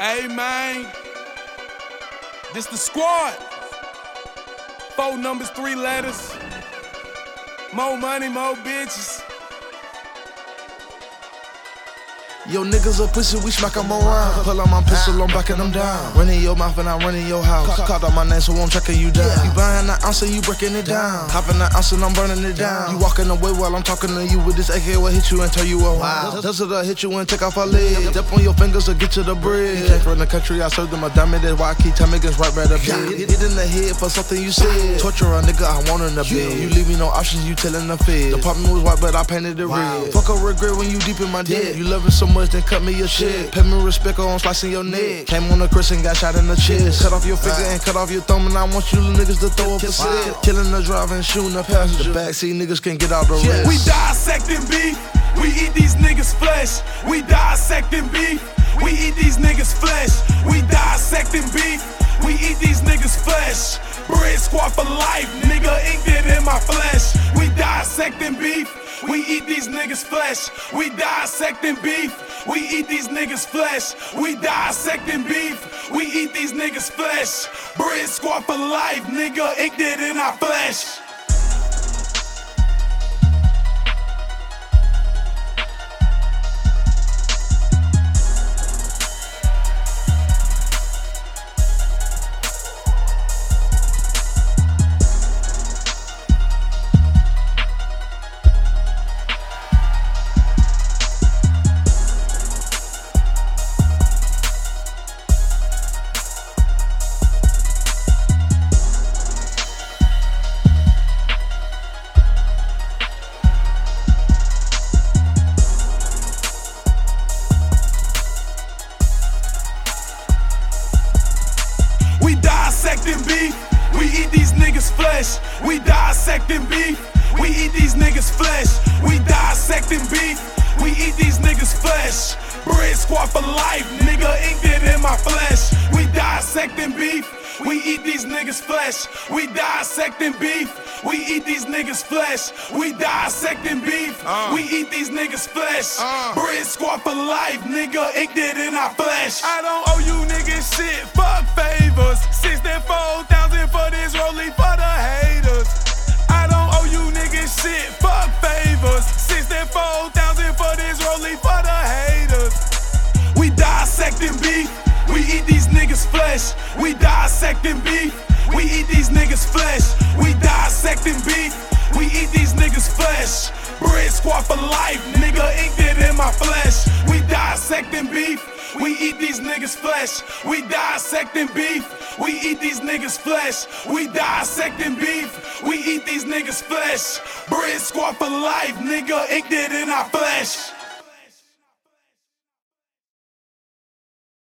Hey man, this the squad. 4 numbers, 3 letters. More money, more bitches. Yo, niggas a pussy, we smack 'em around. Pull out my pistol, I'm backing them down. Running your mouth and I run in your house. Called out my name, so I'm checking you down. You buying the ounce and you breaking it down. Hopping the ounce and I'm burning it down. You walking away while I'm talking to you with this AK, will hit you and turn you around. Does it hit you and take off our leg? Step on your fingers or get to the bread. You came from the country, I served them a diamond. That's why I keep timing against right by the bed. Hit in the head for something you said. Torture a nigga, I want in the bed. You leave me no options, you telling the feds. The apartment was white, but I painted it red. Fuck a regret when you deep in my dead. You love it so much, then cut me your shit. Pay me respect or I'm slicing your neck. Came on the Chris and got shot in the chest. Cut off your finger and cut off your thumb, and I want you niggas to throw up a set. Killing the driver and shooting the passenger. The backseat niggas can't get out the rest. We dissecting beef. We eat these niggas flesh. We dissecting beef. We eat these niggas flesh. We dissecting beef. We eat these niggas flesh. Bread squad for life, nigga, inked it in my flesh. We dissecting beef. We eat these niggas flesh. We dissecting beef. We eat these niggas flesh. We dissecting beef. We eat these niggas flesh. Bread squad for life, nigga, inked it in our flesh. We dissecting beef. We eat these niggas flesh. We dissecting beef. We eat these niggas flesh. We dissecting beef. We eat these niggas flesh. Bread squad for life, nigga, inked it in my flesh. We dissecting beef. We eat these niggas flesh. We dissecting beef. We eat these niggas flesh. We dissecting beef. We eat these niggas flesh. Bread squad for life, nigga, inked it in our flesh. I don't owe you niggas shit, fuck favors. 64,000 for this rollie for the haters. I don't owe you niggas shit, fuck favors. 64,000 for this rollie for the haters. We dissecting beef. We eat these niggas flesh. We dissecting beef. We eat these niggas flesh. We dissecting beef. We eat these niggas flesh. Bread squad for life, nigga, inked it in my flesh. We dissecting beef. We eat these niggas flesh. We dissecting beef. We eat these niggas flesh. We dissecting beef. We eat these niggas flesh. Bread squad for life, nigga, inked it in our flesh.